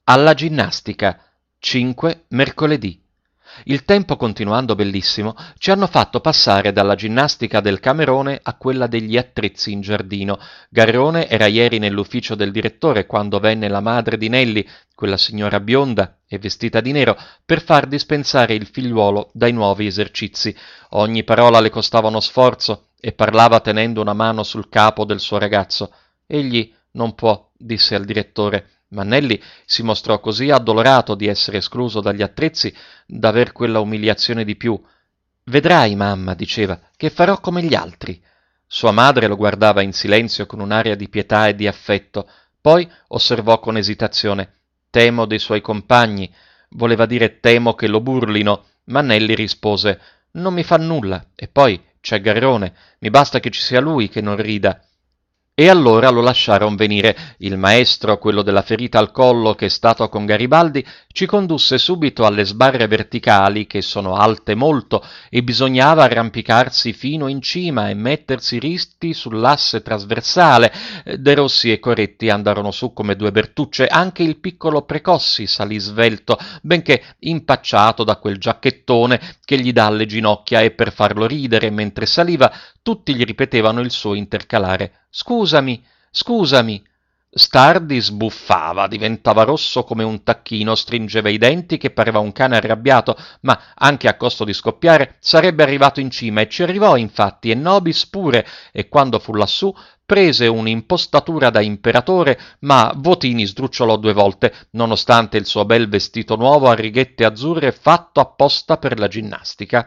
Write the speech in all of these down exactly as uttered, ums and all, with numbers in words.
Alla ginnastica, cinque mercoledì. Il tempo continuando bellissimo, ci hanno fatto passare dalla ginnastica del Camerone a quella degli attrezzi in giardino. Garrone era ieri nell'ufficio del direttore quando venne la madre di Nelli, quella signora bionda e vestita di nero, per far dispensare il figliuolo dai nuovi esercizi. Ogni parola le costava uno sforzo e parlava tenendo una mano sul capo del suo ragazzo. Egli non può, disse al direttore. Ma Nelli si mostrò così addolorato di essere escluso dagli attrezzi d'aver quella umiliazione di più. Vedrai, mamma, diceva, che farò come gli altri. Sua madre lo guardava in silenzio con un'aria di pietà e di affetto. Poi osservò con esitazione: temo dei suoi compagni. Voleva dire temo che lo burlino, ma Nelli rispose: non mi fa nulla, e poi c'è Garrone, mi basta che ci sia lui che non rida. E allora lo lasciaron venire. Il maestro, quello della ferita al collo che è stato con Garibaldi, ci condusse subito alle sbarre verticali, che sono alte molto, e bisognava arrampicarsi fino in cima e mettersi risti sull'asse trasversale. De Rossi e Coretti andarono su come due bertucce, anche il piccolo Precossi salì svelto, benché impacciato da quel giacchettone che gli dà alle ginocchia, e per farlo ridere mentre saliva tutti gli ripetevano il suo intercalare: «Scusami, scusami!» Stardi sbuffava, diventava rosso come un tacchino, stringeva i denti che pareva un cane arrabbiato, ma anche a costo di scoppiare sarebbe arrivato in cima, e ci arrivò infatti, e Nobis pure, e quando fu lassù prese un'impostatura da imperatore, ma Votini sdrucciolò due volte, nonostante il suo bel vestito nuovo a righette azzurre fatto apposta per la ginnastica.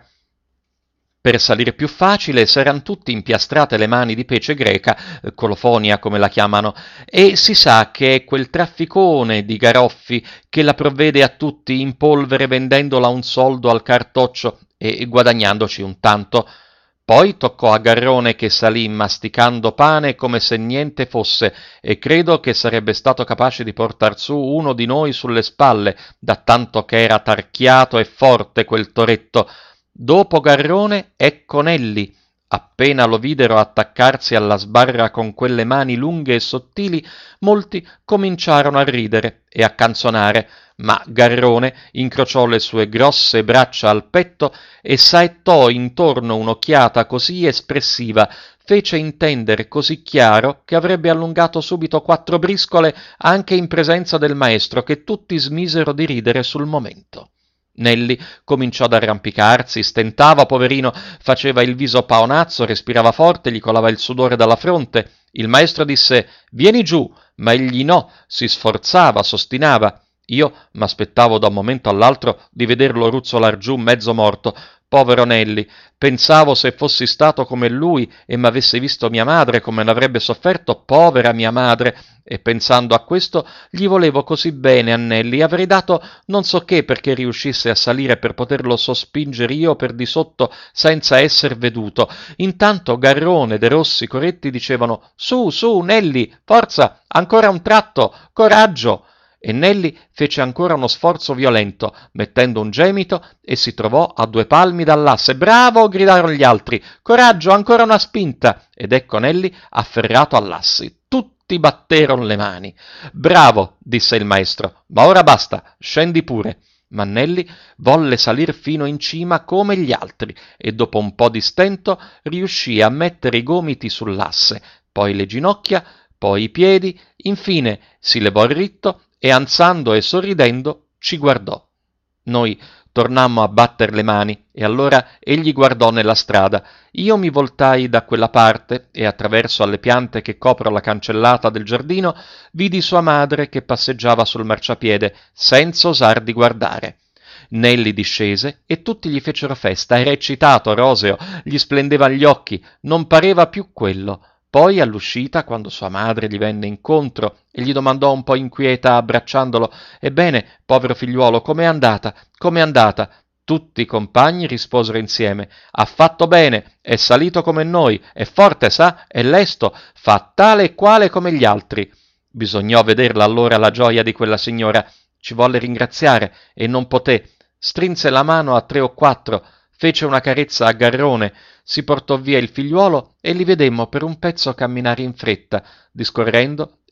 Per salire più facile s'eran tutti impiastrate le mani di pece greca, colofonia come la chiamano, e si sa che è quel trafficone di Garoffi che la provvede a tutti in polvere vendendola a un soldo al cartoccio e guadagnandoci un tanto. Poi toccò a Garrone, che salì masticando pane come se niente fosse, e credo che sarebbe stato capace di portar su uno di noi sulle spalle, da tanto che era tarchiato e forte quel toretto. Dopo Garrone ecco Nelli. Appena lo videro attaccarsi alla sbarra con quelle mani lunghe e sottili, molti cominciarono a ridere e a canzonare, ma Garrone incrociò le sue grosse braccia al petto e saettò intorno un'occhiata così espressiva, fece intendere così chiaro, che avrebbe allungato subito quattro briscole anche in presenza del maestro, che tutti smisero di ridere sul momento. Nelli cominciò ad arrampicarsi, stentava, poverino, faceva il viso paonazzo, respirava forte, gli colava il sudore dalla fronte. Il maestro disse: «Vieni giù», ma egli no, si sforzava, s'ostinava. Io m'aspettavo da un momento all'altro di vederlo ruzzolar giù mezzo morto. Povero Nelli, pensavo se fossi stato come lui e m'avesse visto mia madre come n'avrebbe sofferto, povera mia madre, e pensando a questo gli volevo così bene a Nelli, avrei dato non so che perché riuscisse a salire per poterlo sospingere io per di sotto senza esser veduto. Intanto Garrone, De Rossi, Coretti dicevano: «Su, su, Nelli, forza, ancora un tratto, coraggio!» E Nelli fece ancora uno sforzo violento, mettendo un gemito, e si trovò a due palmi dall'asse. «Bravo!» gridarono gli altri. «Coraggio, ancora una spinta!» Ed ecco Nelli afferrato all'asse. Tutti batterono le mani. «Bravo!» disse il maestro. «Ma ora basta, scendi pure!» Ma Nelli volle salir fino in cima come gli altri, e dopo un po' di stento riuscì a mettere i gomiti sull'asse, poi le ginocchia, poi i piedi, infine si levò ritto e, ansando e sorridendo, ci guardò. Noi tornammo a batter le mani, e allora egli guardò nella strada. Io mi voltai da quella parte e, attraverso alle piante che coprono la cancellata del giardino, vidi sua madre che passeggiava sul marciapiede senza osar di guardare. Nelli discese e tutti gli fecero festa. Era eccitato, roseo, gli splendeva gli occhi, non pareva più quello. Poi all'uscita, quando sua madre gli venne incontro e gli domandò un po' inquieta, abbracciandolo: «Ebbene, povero figliuolo, com'è andata? Com'è andata?» Tutti i compagni risposero insieme: «Ha fatto bene, è salito come noi, è forte, sa, è lesto, fa tale e quale come gli altri». Bisognò vederla allora la gioia di quella signora. Ci volle ringraziare e non poté. Strinse la mano a tre o quattro, fece una carezza a Garrone, si portò via il figliuolo e li vedemmo per un pezzo camminare in fretta, discorrendo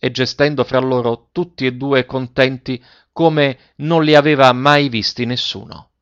e gestendo fra loro tutti e due contenti come non li aveva mai visti nessuno.